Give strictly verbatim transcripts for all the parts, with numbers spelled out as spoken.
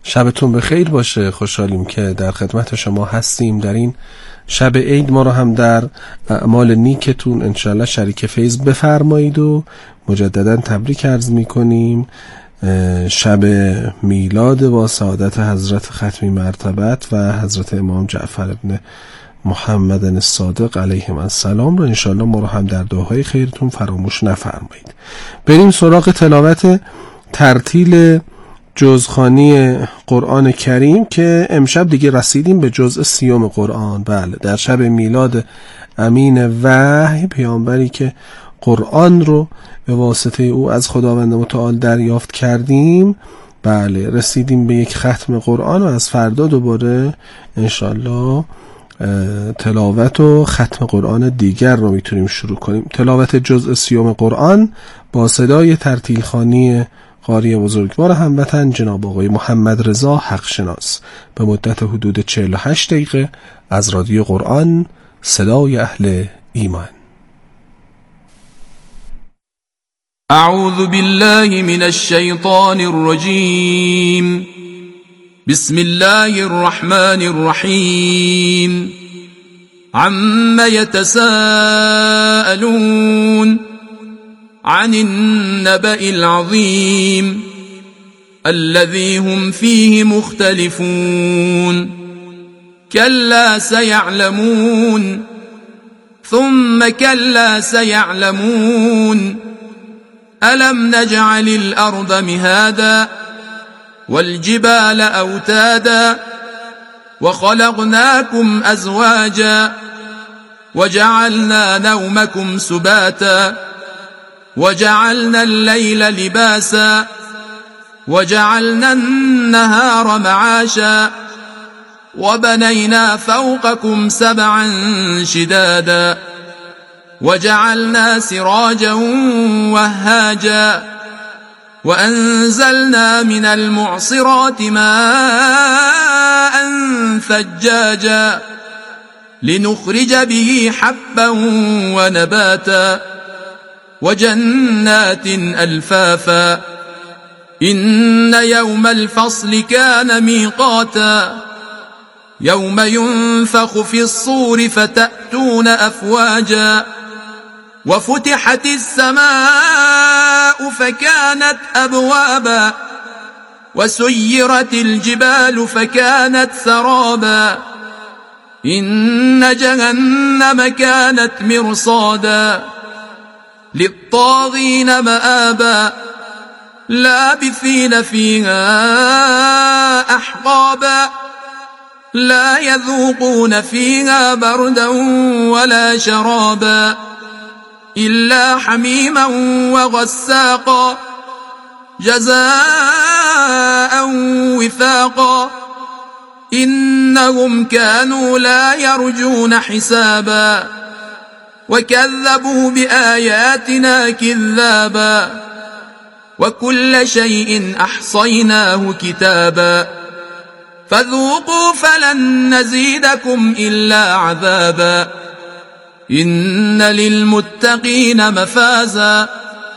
شبتون بخیر باشه. خوشحالیم که در خدمت شما هستیم. در این شب عید ما رو هم در اعمال نیکتون انشالله شریک فیض بفرمایید و مجددا تبریک عرض میکنیم. شب میلاد با سعادت حضرت ختمی مرتبت و حضرت امام جعفر ابن محمد الصادق علیهم السلام رو انشالله ما رو هم در دعاهای خیرتون فراموش نفرمایید. بریم سراغ تلاوت ترتیل جزخوانی قرآن کریم که امشب دیگه رسیدیم به جزء سیوم قرآن. بله، در شب میلاد امین وحی، پیامبری که قرآن رو به واسطه او از خداوند متعال دریافت کردیم، بله رسیدیم به یک ختم قرآن و از فردا دوباره انشالله تلاوت و ختم قرآن دیگر رو میتونیم شروع کنیم. تلاوت جزء سیوم قرآن با صدای ترتیل خوانی قاری بزرگوار هموطن جناب آقای محمد رضا حقشناس به مدت حدود چهل و هشت دقیقه از رادیو قرآن، صدای اهل ایمان. اعوذ بالله من الشیطان الرجیم. بسم الله الرحمن الرحیم. عم يتساءلون عن النبأ العظيم الذي هم فيه مختلفون كلا سيعلمون ثم كلا سيعلمون ألم نجعل الأرض مهادا والجبال أوتادا وخلقناكم أزواجا وجعلنا نومكم سباتا وجعلنا الليل لباسا وجعلنا النهار معاشا وبنينا فوقكم سبعا شدادا وجعلنا سراجا وهاجا وأنزلنا من المعصرات ماء ثجاجا لنخرج به حبا ونباتا وجنات ألفافا إن يوم الفصل كان ميقاتا يوم ينفخ في الصور فتأتون أفواجا وفتحت السماء فكانت أبوابا وسيرت الجبال فكانت سرابا إن جهنم كانت مرصادا للطاغين مآبا لابثين فيها أحقابا لا يذوقون فيها بردا ولا شرابا إلا حميما وغساقا جزاء وفاقا إنهم كانوا لا يرجون حسابا وكذبوا بآياتنا كذابا وكل شيء أحصيناه كتابا فذوقوا فلن نزيدكم إلا عذابا إن للمتقين مفازا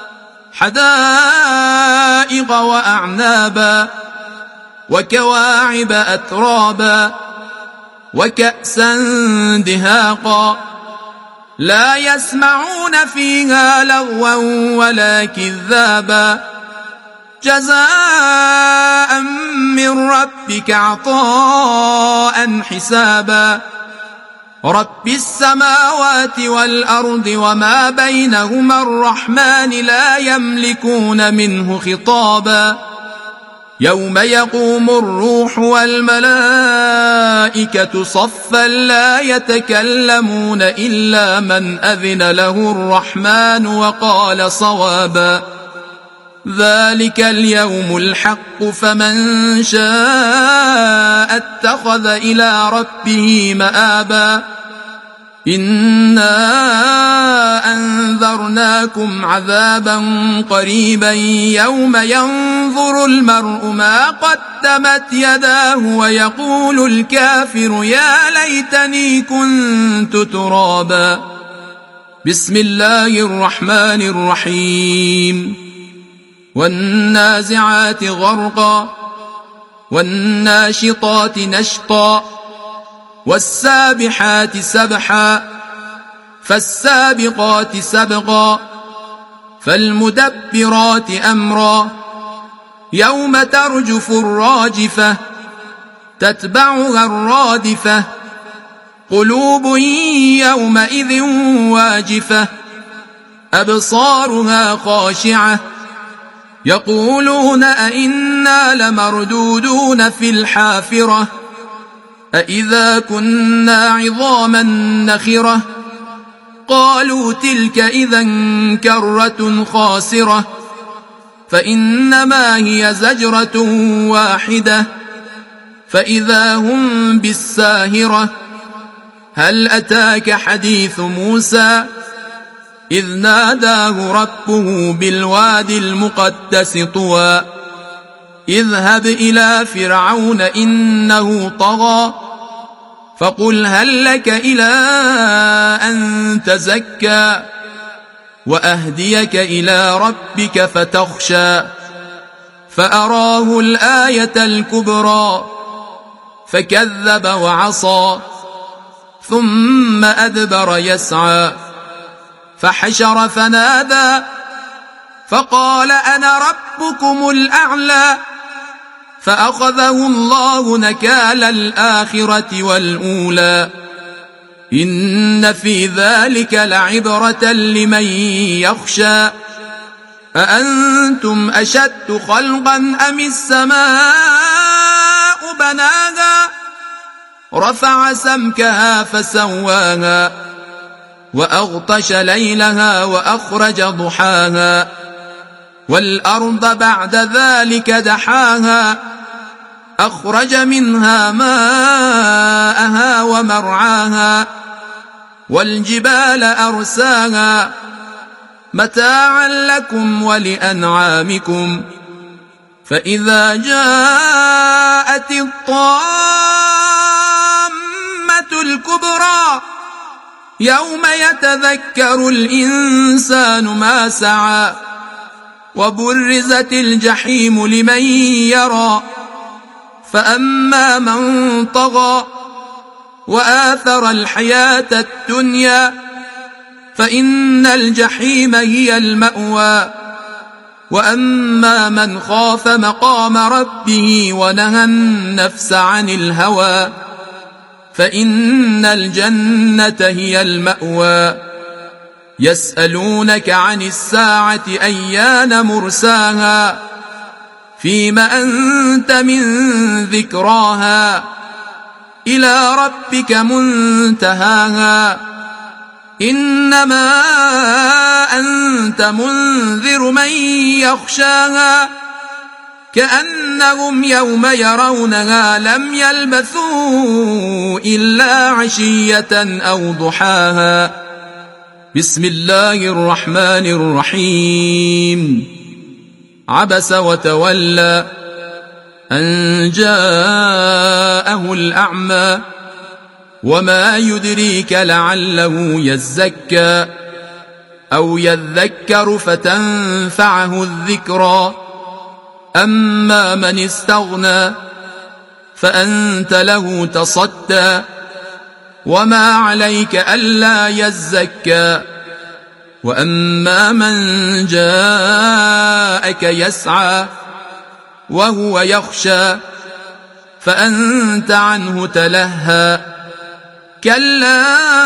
حدائق وأعنابا وكواعب أترابا وكأسا دهاقا لا يسمعون فيها لغوا ولا كذابا جزاء من ربك عطاء حسابا رب السماوات والأرض وما بينهما الرحمن لا يملكون منه خطابا يوم يقوم الروح والملائكة صفا لا يتكلمون إلا من أذن له الرحمن وقال صوابا ذلك اليوم الحق فمن شاء اتخذ إلى ربه مآبا إنا أنذرناكم عذابا قريبا يوم ينظر المرء ما قدمت يداه ويقول الكافر يا ليتني كنت ترابا بسم الله الرحمن الرحيم والنازعات غرقا والناشطات نشطا والسابحات سبحا فالسابقات سبقا فالمدبرات أمرا يوم ترجف الراجفة تتبعها الرادفة قلوب يومئذ واجفة أبصارها خاشعة يقولون أئنا لمردودون في الحافرة أئذا كنا عظاما نخرة قالوا تلك إذا كرة خاسرة فإنما هي زجرة واحدة فإذا هم بالساهرة هل أتاك حديث موسى إذ ناداه ربه بالوادي المقدس طوى اذهب إلى فرعون إنه طغى فقل هل لك إلى أن تزكى وأهديك إلى ربك فتخشى فأراه الآية الكبرى فكذب وعصى ثم أدبر يسعى فحشر فنادى فقال أنا ربكم الأعلى فأخذه الله نكال الآخرة والأولى إن في ذلك لعبرة لمن يخشى أأنتم أشد خلقا أم السماء بناها رفع سمكها فسواها وأغطش ليلها وأخرج ضحاها والأرض بعد ذلك دحاها أخرج منها ماءها ومرعاها والجبال أرساها متاعا لكم ولأنعامكم فإذا جاءت الطامة الكبرى يوم يتذكر الإنسان ما سعى وبرزت الجحيم لمن يرى فأما من طغى وآثر الحياة الدنيا فإن الجحيم هي المأوى وأما من خاف مقام ربه ونهى النفس عن الهوى فإن الجنة هي المأوى يسألونك عن الساعة أيان مرساها فيم أنت من ذكراها إلى ربك منتهاها إنما أنت منذر من يخشاها كأنهم يوم يرونها لم يلبثوا إلا عشية أو ضحاها بسم الله الرحمن الرحيم عبس وتولى أن جاءه الأعمى وما يدريك لعله يزكى أو يذكر فتنفعه الذكرى أما من استغنى فأنت له تصدى وما عليك ألا يزكى وأما من جاءك يسعى وهو يخشى فأنت عنه تلهى كلا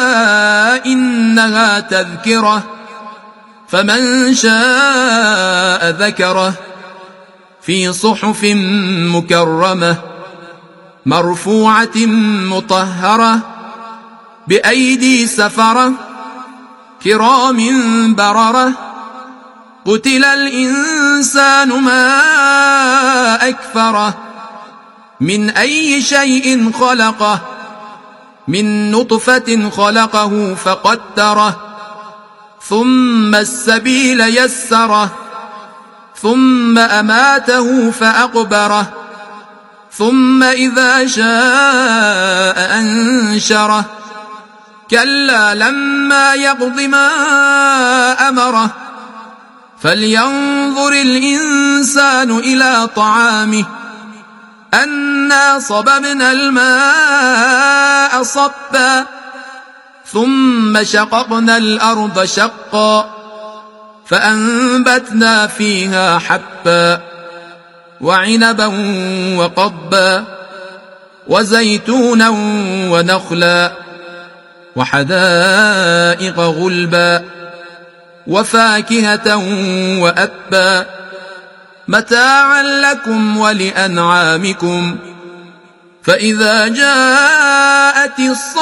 إنها تذكرة فمن شاء ذكره في صحف مكرمة مرفوعة مطهرة بأيدي سفرة كرام بررة قتل الإنسان ما أكفره من أي شيء خلقه من نطفة خلقه فقدره ثم السبيل يسره ثم أماته فأقبره ثم إذا شاء أنشره كلا لما يقض ما أمره فلينظر الإنسان إلى طعامه أنا صببنا الماء صبا ثم شققنا الأرض شقا فأنبتنا فيها حبا وعنبا وقضبا وزيتونا ونخلا وحدائق غلبا وفاكهة وأبا متاعا لكم ولأنعامكم فإذا جاءت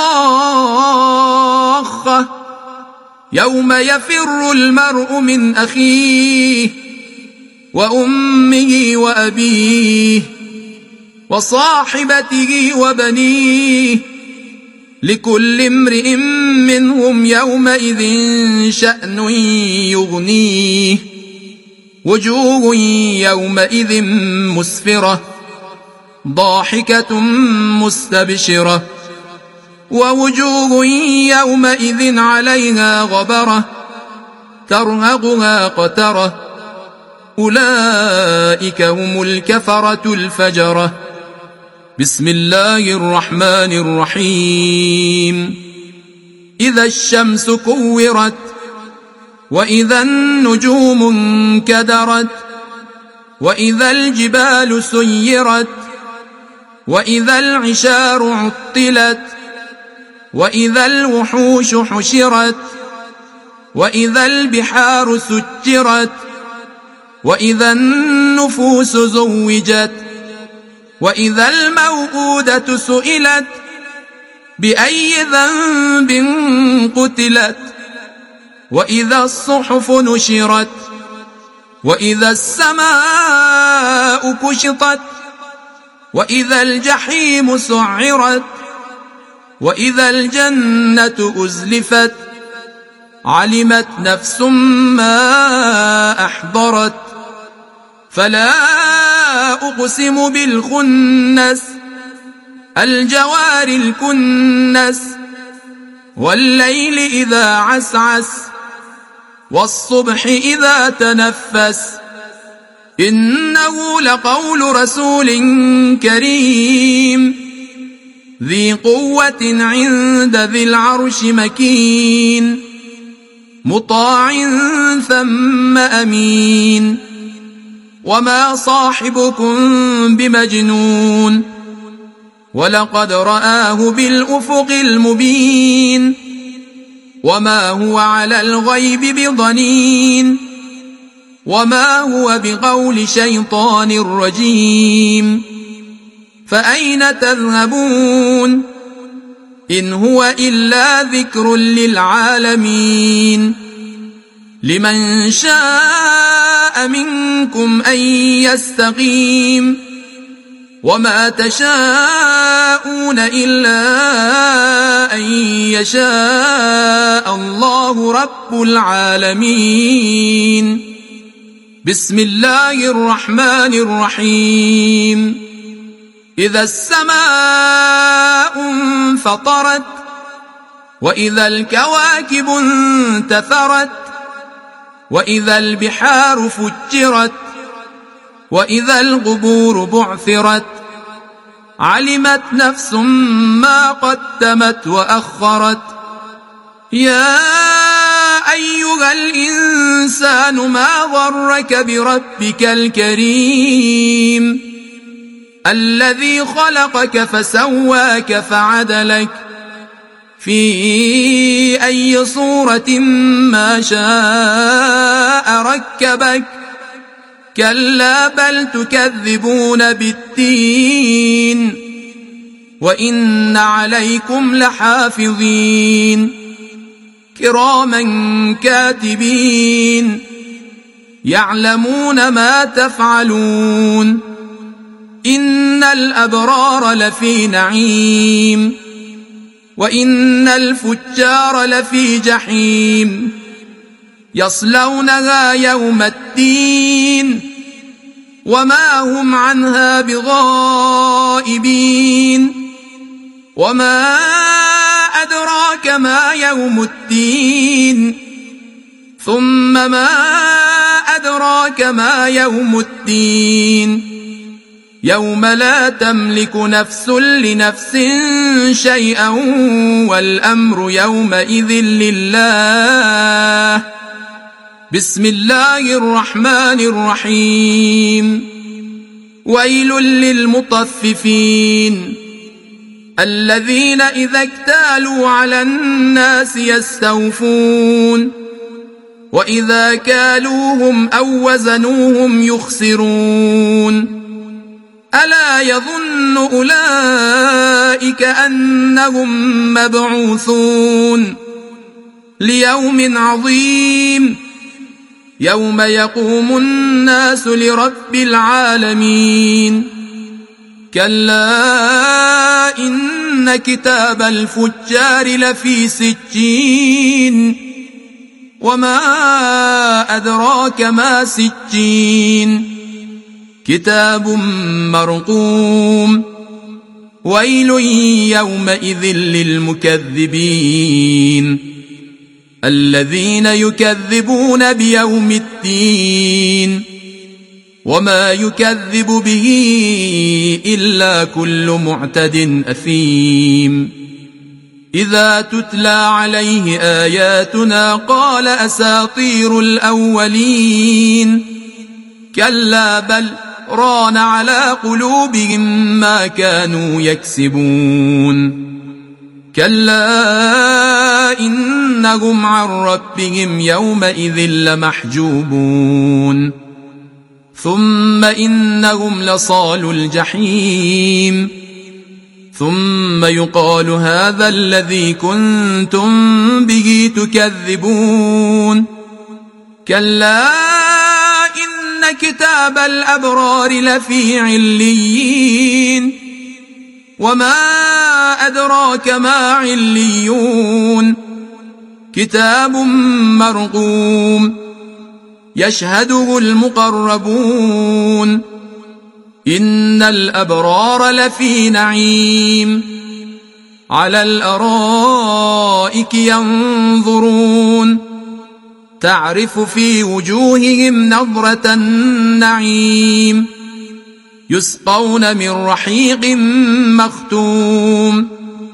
الصاخة يوم يفر المرء من أخيه وأمه وأبيه وصاحبته وبنيه لكل امرئ منهم يومئذ شأن يغنيه وجوه يومئذ مسفرة ضاحكة مستبشرة ووجوه يومئذ عليها غبرة ترهقها قترة أولئك هم الكفرة الفجرة. بسم الله الرحمن الرحيم. إذا الشمس كورت وإذا النجوم انكدرت وإذا الجبال سيرت وإذا العشار عطلت وإذا الوحوش حشرت وإذا البحار سجرت وإذا النفوس زوجت وإذا الموءودة سئلت بأي ذنب قتلت وإذا الصحف نشرت وإذا السماء كشطت وإذا الجحيم سعرت وإذا الجنة أزلفت علمت نفس ما أحضرت فلا أقسم بالخنس الجوار الكنس والليل إذا عسعس والصبح إذا تنفس إنه لقول رسول كريم ذي قوة عند ذي العرش مكين مطاع ثم أمين وما صاحبكم بمجنون ولقد رآه بالأفق المبين وما هو على الغيب بضنين وما هو بقول شيطان رجيم فأين تذهبون إن هو إلا ذكر للعالمين لمن شاء منكم أن يستقيم وما تشاءون إلا أن يشاء الله رب العالمين. بسم الله الرحمن الرحيم. إذا السماء انفطرت وإذا الكواكب انتثرت وإذا البحار فجرت وإذا القبور بعثرت علمت نفس ما قدمت وأخرت يا أيها الإنسان ما غرك بربك الكريم الذي خلقك فسواك فعدلك في أي صورة ما شاء ركبك كلا بل تكذبون بالدين وإن عليكم لحافظين كراما كاتبين يعلمون ما تفعلون إن الأبرار لفي نعيم وإن الفجار لفي جحيم يصلونها يوم الدين وما هم عنها بغائبين وما أدراك ما يوم الدين ثم ما أدراك ما يوم الدين يوم لا تملك نفس لنفس شيئا والأمر يومئذ لله. بسم الله الرحمن الرحيم. ويل للمطففين الذين إذا اكتالوا على الناس يستوفون وإذا كالوهم أو وزنوهم يخسرون. ألا يظن أولئك أنهم مبعوثون ليوم عظيم يوم يقوم الناس لرب العالمين. كلا إن كتاب الفجار لفي سجين وما أدراك ما سجين كتاب مرقوم. ويل يومئذ للمكذبين الذين يكذبون بيوم الدين وما يكذب به إلا كل معتد أثيم. إذا تتلى عليه آياتنا قال أساطير الأولين. كلا بل ران على قلوبهم ما كانوا يكسبون. كلا إنهم عن ربهم يومئذ لمحجوبون. ثم إنهم لصالوا الجحيم. ثم يقال هذا الذي كنتم به تكذبون. كلا إن كتاب الأبرار لفي عليين وما أدراك ما عليون كتاب مرقوم يشهده المقربون. إن الأبرار لفي نعيم على الأرائك ينظرون تعرف في وجوههم نظرة النعيم يسقون من رحيق مختوم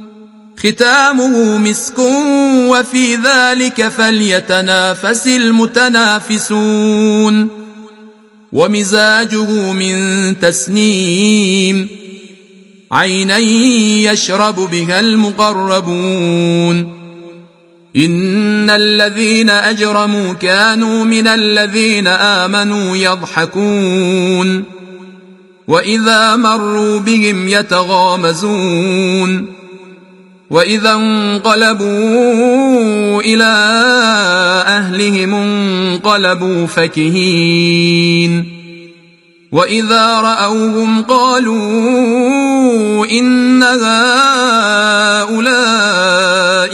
ختامه مسك وفي ذلك فليتنافس المتنافسون. ومزاجه من تسنيم عينا يشرب بها المقربون. إن الذين أجرموا كانوا من الذين آمنوا يضحكون وإذا مروا بهم يتغامزون. وإذا انقلبوا إلى أهلهم انقلبوا فكهين. وإذا رأوهم قالوا إن هؤلاء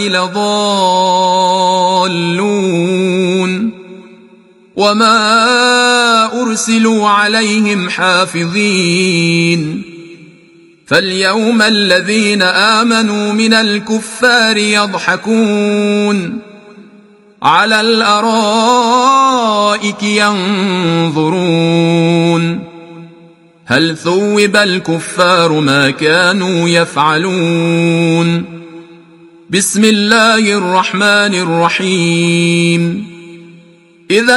لضالون وما أرسلوا عليهم حافظين. فاليوم الذين آمنوا من الكفار يضحكون على الأرائك ينظرون هل ثوب الكفار ما كانوا يفعلون. بسم الله الرحمن الرحيم. إذا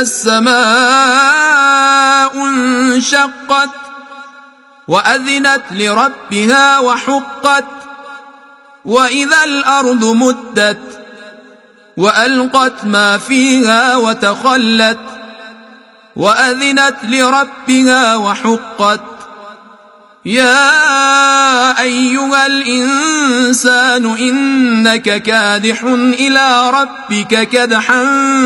السماء انشقت وأذنت لربها وحقت وإذا الأرض مدت وألقت ما فيها وتخلت وأذنت لربها وحقت. يا أيها الإنسان إنك كادح إلى ربك كدحا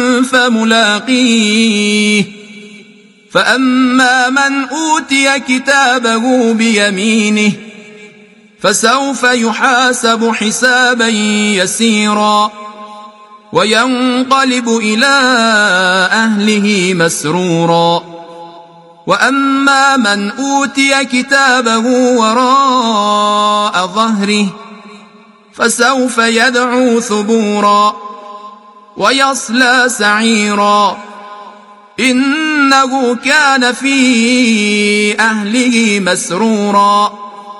فملاقيه. فأما من أوتي كتابه بيمينه فسوف يحاسب حسابا يسيرا وينقلب إلى أهله مسرورا. وأما من أوتي كتابه وراء ظهره فسوف يدعو ثبورا ويصلى سعيرا. إن إنه كان في أهله مسرورا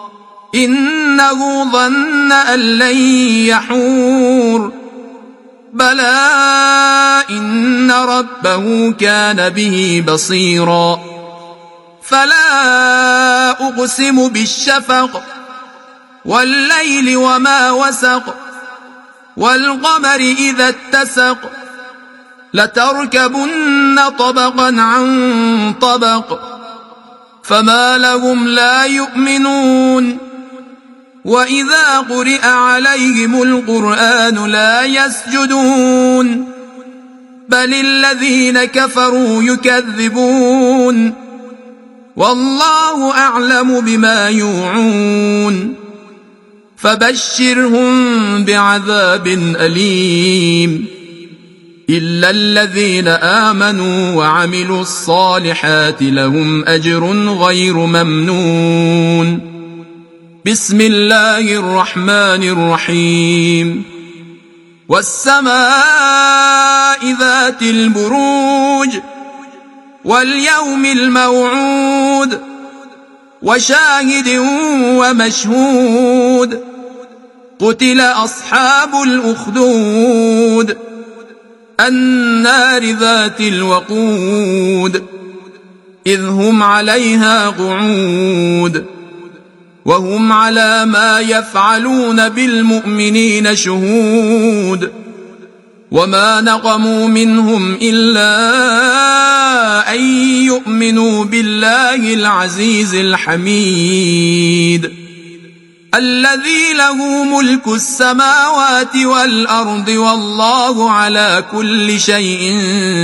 إنه ظن أن لن يحور بلى إن ربه كان به بصيرا فلا أقسم بالشفق والليل وما وسق والقمر إذا اتسق لتركبن طبقا عن طبق فما لهم لا يؤمنون وإذا قرئ عليهم القرآن لا يسجدون بل الذين كفروا يكذبون والله أعلم بما يوعون فبشرهم بعذاب أليم إلا الذين آمنوا وعملوا الصالحات لهم أجر غير ممنون بسم الله الرحمن الرحيم والسماء ذات البروج واليوم الموعود وشاهد ومشهود قتل أصحاب الأخدود النار ذات الوقود إذ هم عليها قعود وهم على ما يفعلون بالمؤمنين شهود وما نقموا منهم إلا أن يؤمنوا بالله العزيز الحميد الذي له ملك السماوات والأرض والله على كل شيء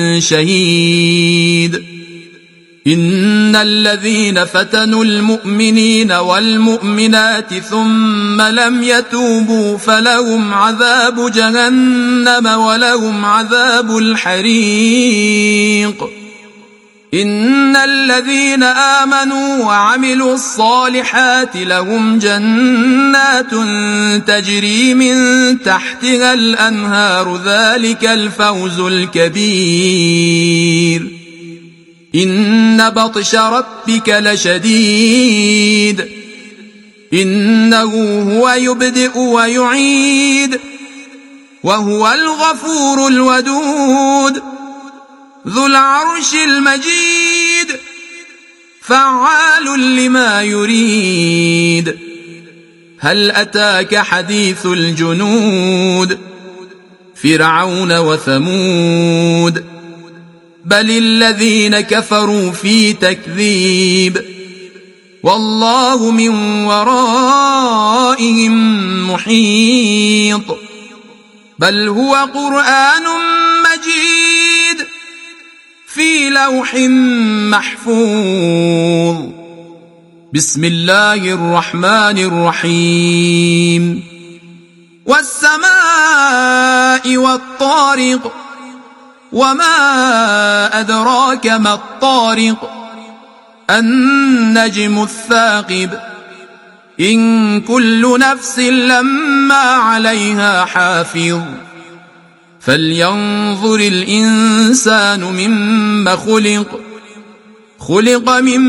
شهيد إن الذين فتنوا المؤمنين والمؤمنات ثم لم يتوبوا فلهم عذاب جهنم ولهم عذاب الحريق إن الذين آمنوا وعملوا الصالحات لهم جنات تجري من تحتها الأنهار ذلك الفوز الكبير إن بطش ربك لشديد إنه هو يبدئ ويعيد وهو الغفور الودود ذو العرش المجيد فعال لما يريد هل أتاك حديث الجنود فرعون وثمود بل الذين كفروا في تكذيب والله من ورائهم محيط بل هو قرآن مجيد في لوح محفوظ بسم الله الرحمن الرحيم والسماء والطارق وما أدراك ما الطارق النجم الثاقب إن كل نفس لما عليها حافظ فلينظر الإنسان مما خلق خلق من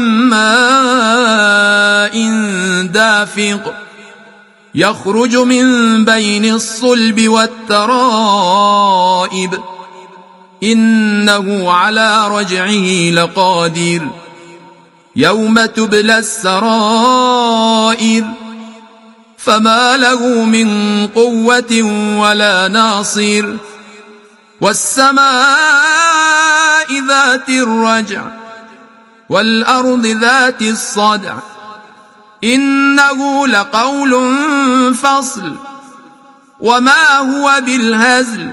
ماء دافق يخرج من بين الصلب والترائب إنه على رجعه لقادر يوم تبلى السرائر فما له من قوة ولا ناصر والسماء ذات الرجع والأرض ذات الصدع إنه لقول فصل وما هو بالهزل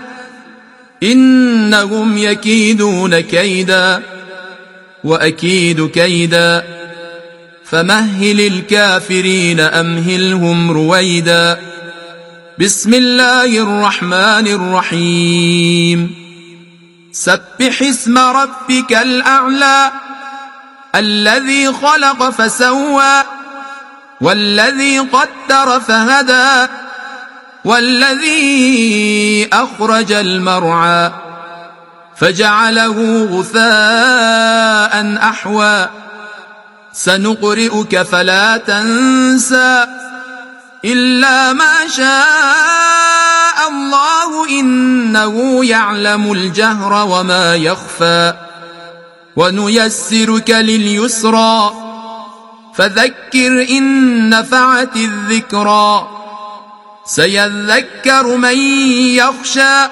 إنهم يكيدون كيدا وأكيد كيدا فمهل الكافرين أمهلهم رويدا بسم الله الرحمن الرحيم سبح اسم ربك الأعلى الذي خلق فسوى والذي قدر فهدى والذي أخرج المرعى فجعله غثاء أحوى سنقرئك فلا تنسى إلا ما شاء الله إنه يعلم الجهر وما يخفى ونيسرك لليسرى فذكر إن نفعت الذكرى سيذكر من يخشى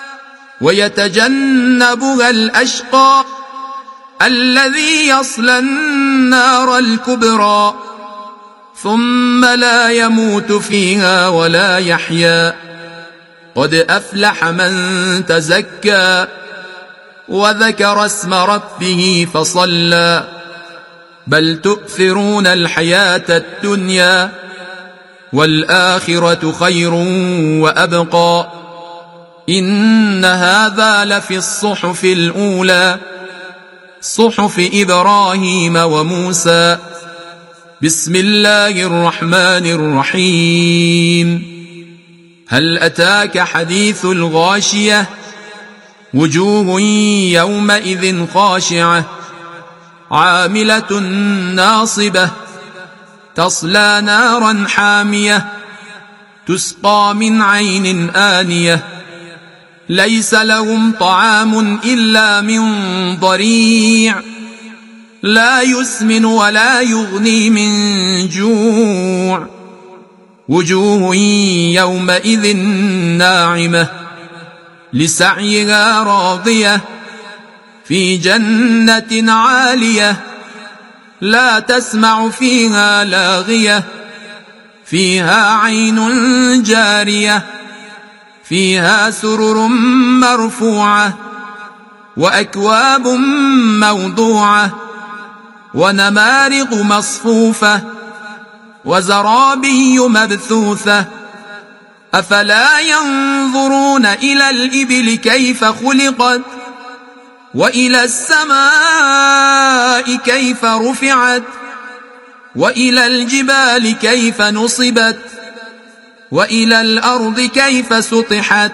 ويتجنبها الأشقى الذي يصلى النار الكبرى ثم لا يموت فيها ولا يحيا قد أفلح من تزكى وذكر اسم ربه فصلى بل تؤثرون الحياة الدنيا والآخرة خير وأبقى إن هذا لفي الصحف الأولى صحف إبراهيم وموسى بسم الله الرحمن الرحيم هل أتاك حديث الغاشية وجوه يومئذ خاشعة عاملة ناصبة تصلى نارا حامية تسقى من عين آنية ليس لهم طعام إلا من ضريع لا يسمن ولا يغني من جوع وجوه يومئذ ناعمة لسعيها راضية في جنة عالية لا تسمع فيها لاغية فيها عين جارية فيها سرر مرفوعة وأكواب موضوعة ونمارق مصفوفة وزرابي مبثوثة أفلا ينظرون إلى الإبل كيف خلقت وإلى السماء كيف رفعت وإلى الجبال كيف نصبت وإلى الأرض كيف سطحت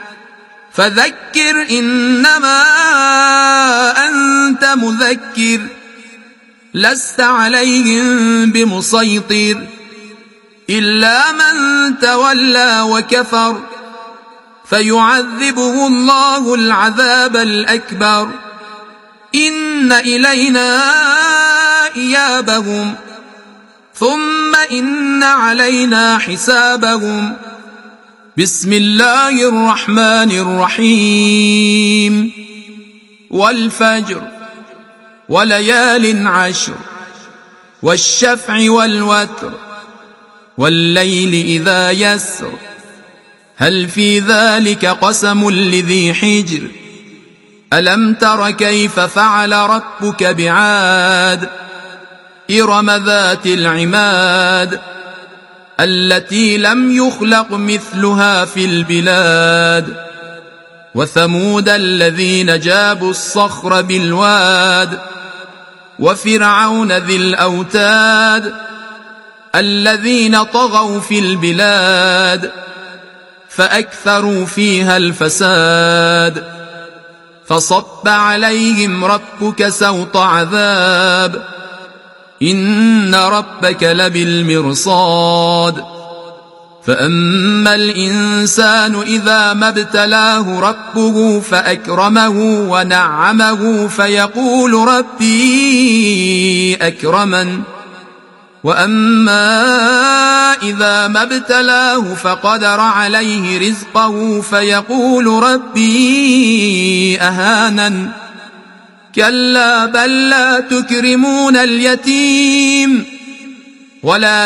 فذكر إنما أنت مذكر لست عليهم بمسيطر إلا من تولى وكفر فيعذبه الله العذاب الأكبر إن إلينا إيابهم ثم إن علينا حسابهم بسم الله الرحمن الرحيم والفجر وليال عشر والشفع والوتر والليل إذا يسر هل في ذلك قسم لذي حجر ألم تر كيف فعل ربك بعاد إرم ذات العماد التي لم يخلق مثلها في البلاد وثمود الذين جابوا الصخر بالواد وفرعون ذي الأوتاد الذين طغوا في البلاد فأكثروا فيها الفساد فصب عليهم ربك سوط عذاب إن ربك لبالمرصاد فأما الإنسان إذا ما ابتلاه ربه فأكرمه ونعمه فيقول ربي أكرمن وأما إذا ما ابتلاه فقدر عليه رزقه فيقول ربي أهانن كلا بل لا تكرمون اليتيم ولا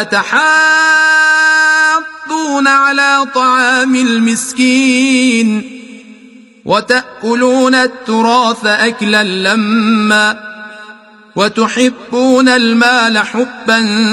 تحاضون على طعام المسكين وتأكلون التراث أكلا لما وتحبون المال حبا